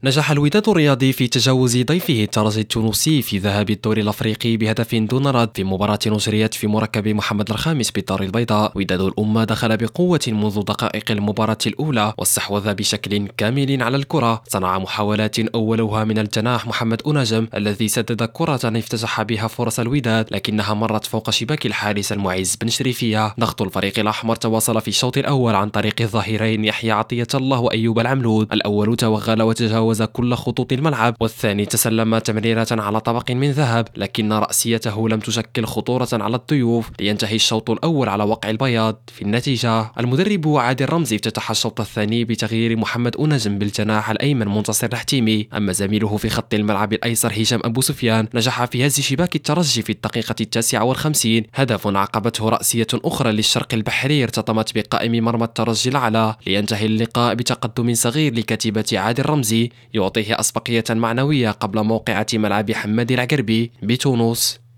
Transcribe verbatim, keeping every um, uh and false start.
نجح الوداد الرياضي في تجاوز ضيفه الترجي التونسي في ذهاب الدور الافريقي بهدف دون رد في مباراة نجريت في مركب محمد الخامس بالدار البيضاء. وداد الأمة دخل بقوة منذ دقائق المباراة الأولى واستحوذ بشكل كامل على الكرة. صنع محاولات أولها من الجناح محمد أنجم الذي سدد كرة افتتح بها فرص الوداد، لكنها مرت فوق شباك الحارس المعز بن شريفية. ضغط الفريق الأحمر تواصل في الشوط الأول عن طريق الظهيرين يحيى عطية الله وأيوب العملود. الأول توغل وتجاوز كل خطوط الملعب، والثاني تسلم تمريرة على طبق من ذهب، لكن رأسيته لم تشكل خطورة على الضيوف لينتهي الشوط الأول على وقع البياض. في النتيجة المدرب عادل رمزي افتتح الشوط الثاني بتغيير محمد أنجم بالجناح الأيمن منتصر الحتيمي، أما زميله في خط الملعب الأيسر هشام أبو سفيان نجح في هز شباك الترجي في الدقيقة التاسعة والخمسين. هدف عقبته رأسية أخرى للشرق البحري ارتطمت بقائم مرمى الترجي الأعلى، لينتهي اللقاء بتقدم صغير لكتيبة عادل رمزي يعطيه أسبقية معنوية قبل موقعة ملعب حماد العقربي بتونس.